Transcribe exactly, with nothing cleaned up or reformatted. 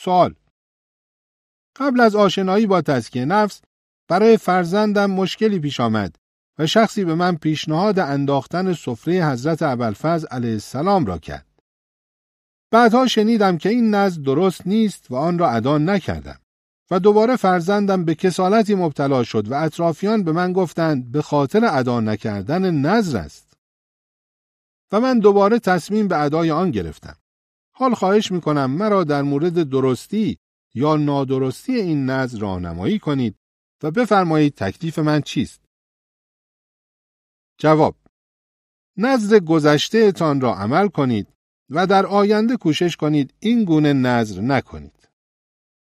سوال: قبل از آشنایی با تزکیه نفس برای فرزندم مشکلی پیش آمد و شخصی به من پیشنهاد انداختن سفره حضرت ابوالفضل علیه السلام را کرد. بعدها شنیدم که این نذر درست نیست و آن را ادا نکردم و دوباره فرزندم به کسالتی مبتلا شد و اطرافیان به من گفتند به خاطر ادا نکردن نذر است. و من دوباره تصمیم به ادای آن گرفتم. حال خواهش میکنم مرا در مورد درستی یا نادرستی این نذر راهنمایی کنید و بفرمایید تکلیف من چیست؟ جواب: نذر گذشته تان را عمل کنید و در آینده کوشش کنید این گونه نذر نکنید.